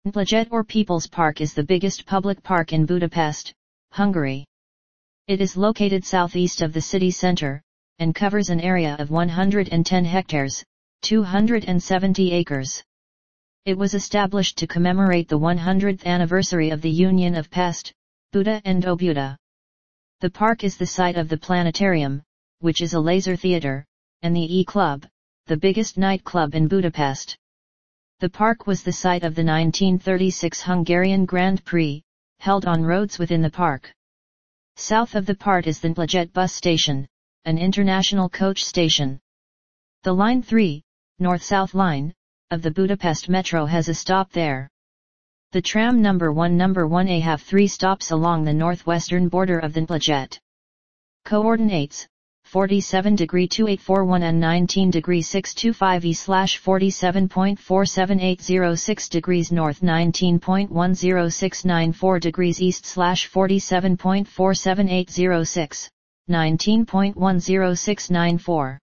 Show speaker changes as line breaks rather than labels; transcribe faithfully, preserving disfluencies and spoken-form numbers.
Népladény or People's Park is the biggest public park in Budapest, Hungary. It is located southeast of the city center, and covers an area of one hundred ten hectares, two hundred seventy acres. It was established to commemorate the one hundredth anniversary of the Union of Pest, Buda and Óbuda. The park is the site of the Planetarium, which is a laser theater, and the E-Club, the biggest nightclub in Budapest. The park was the site of the nineteen thirty-six Hungarian Grand Prix, held on roads within the park. South of the park is the Népladény bus station, an international coach station. The Line three, north-south line, of the Budapest Metro has a stop there. The tram number one number one A have three stops along the northwestern border of the Népladény. Coordinates, forty-seven degree two eight four one and nineteen degree six two five E slash forty-seven point four seven eight zero six degrees north nineteen point one zero six nine four degrees east slash forty-seven point four seven eight zero six, nineteen point one zero six nine four.